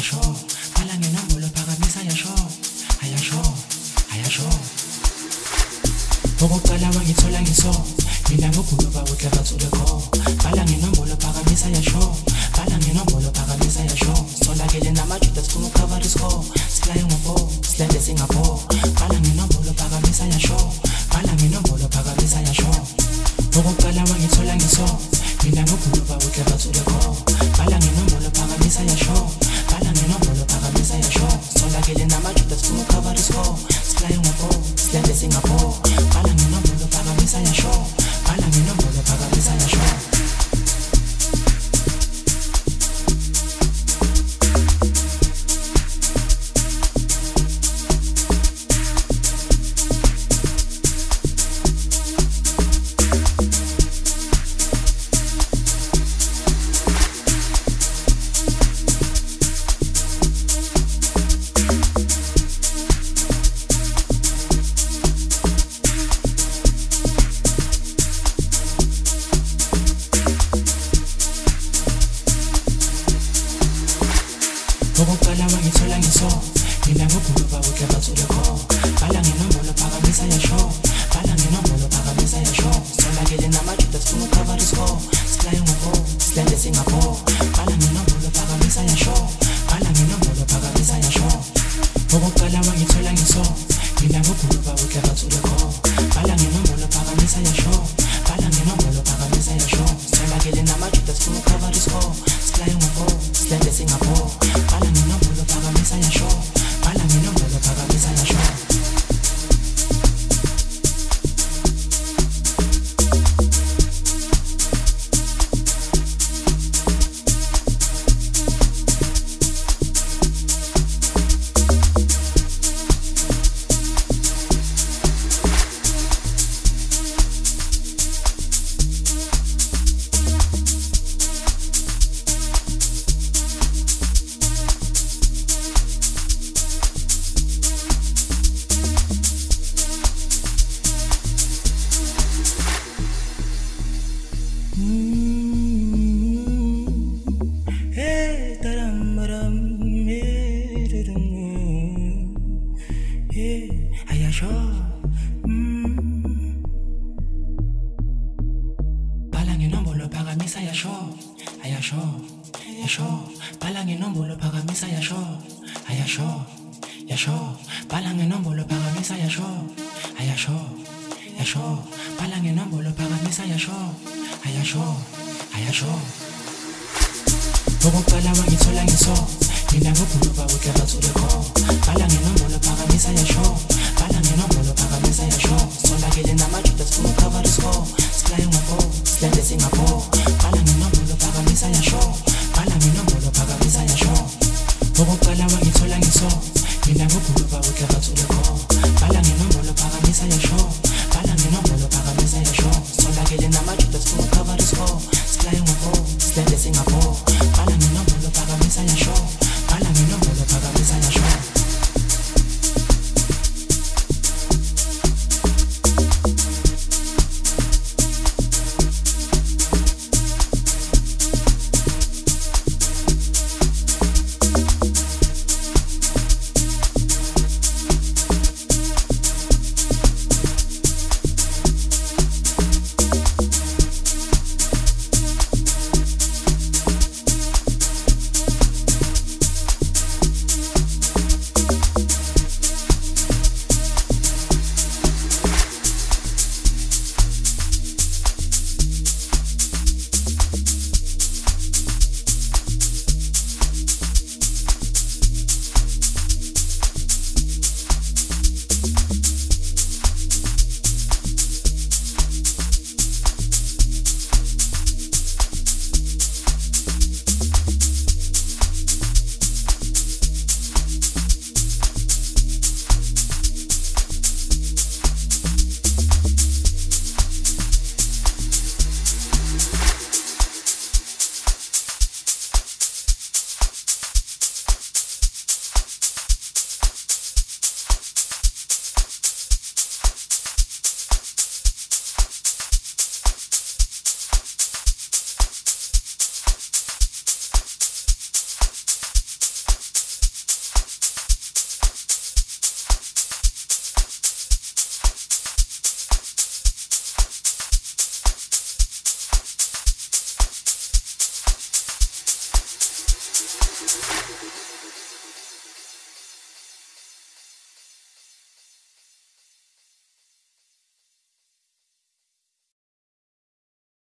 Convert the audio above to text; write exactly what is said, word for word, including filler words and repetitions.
ayasho bhala ngenombolo phakamisa ayasho ayasho ayasho okokuqala wangithola ngiso mina ngoguluba uhle bathule kho bhala ngenombolo phakamisa ayasho bhala ngenombolo phakamisa ayasho solakele namajuda sifuna ukucover iscore silaye ngopo silende singapho bhala ngenombolo phakamisa ayasho bhala ngenombolo phakamisa ayasho okokuqala wangithola ngiso mina ngoguluba uhle bathule kho bhala ngenombolo phakamisa ayasho bhala ngenombolo phakamisa ayasho solakele namajuda sifuna ukucover iscore silaye ngopo silende singapho bhala ngenombolo phakamisa ayasho bhala ngenombolo phakamisa ayasho okokuqala wangithola ngiso mina ngoguluba uhle bathule kho bhala ngenombolo phakamisa ayasho bhala ngenombolo phakamisa ayasho solakele namajuda sifuna ukucover iscore silaye ngopo silende singapho bhala ngenombolo phakamisa ayasho bhala ngenombolo phakamisa ayasho okokuqala wangithola ngiso mina ngoguluba uhle bathule kho bhala ngenombolo phakamisa ayasho bhala ngenombolo phakamisa ayasho solakele namajuda sifuna ukucover iscore silaye ngopo silende singapho bhala ngenombolo phakamisa ayasho bhala ngenombolo phakamisa ayasho ayasho bhala ngenombolo phakamisa ayasho ayasho yasho bhala ngenombolo phakamisa ayasho ayasho yasho bhala ngenombolo phakamisa ayasho ayasho yasho bhala ngenombolo phakamisa ayasho ayasho ayasho okokuqala wangithola ngiso mina ngoguluba uhle bathule kho bhala ngenombolo phakamisa ayasho bhala ngenombolo phakamisa ayasho solakele namajuda sifuna ukucover iscore silaye ngopo silende singapho bhala ngenombolo phakamisa ayasho bhala ngenombolo phakamisa ayasho okokuqala wangithola ngiso mina ngoguluba uhle bathule kho bhala ngenombolo phakamisa ayasho bhala ngenombolo phakamisa ayasho solakele namajuda sifuna ukucover iscore silaye ngopo silende singapho bhala ngenombolo phakamisa ayasho bhala ngenombolo phakamisa ayasho Thank you.